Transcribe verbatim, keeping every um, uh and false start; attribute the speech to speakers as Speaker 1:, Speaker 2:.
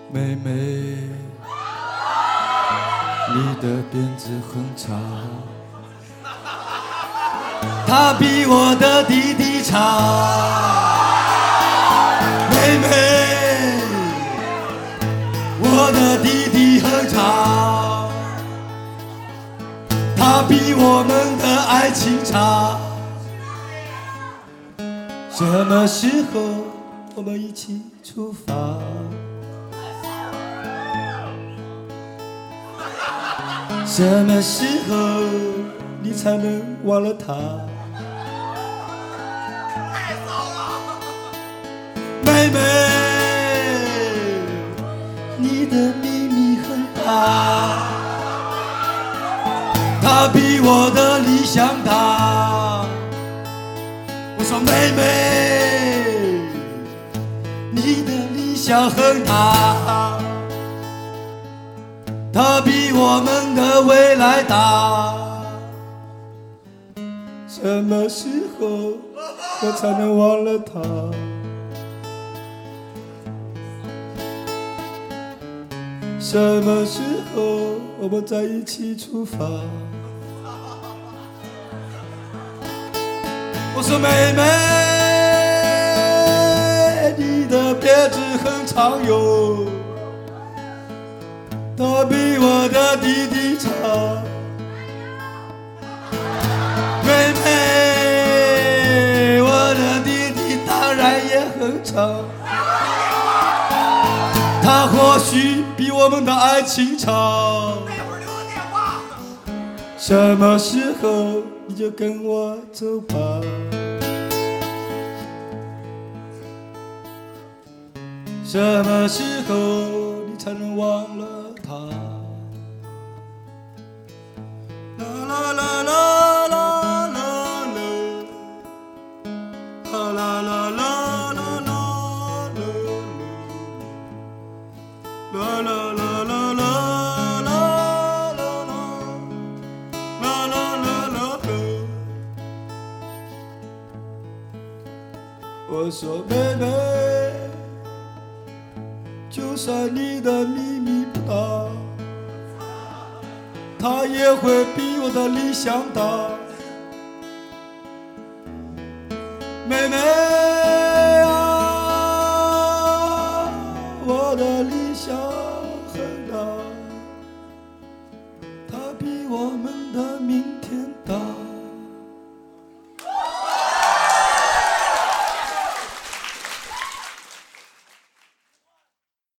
Speaker 1: 妹妹，你的辫子很长，它比我的弟弟长。妹妹，我的弟弟很长，它比我们的爱情长。什么时候我们一起出发？什么时候你才能忘了他？妹妹，你的秘密很大，它比我的理想大。我说妹妹，你的理想很大，它比我们的未来大。什么时候我才能忘了他？什么时候我们在一起出发？我说妹妹，你的辫子很长哟，它比我的弟弟长。妹妹，我的弟弟当然也很长，他或许比我们的爱情长。什么时候你就跟我走吧？什么时候你才能忘了他？啦啦啦啦啦啦啦啦啦啦啦啦啦啦啦啦啦。我说妹妹，就算你的秘密不大，它也会比我的理想大。妹妹啊，我的理想很大，它比我们的明天大。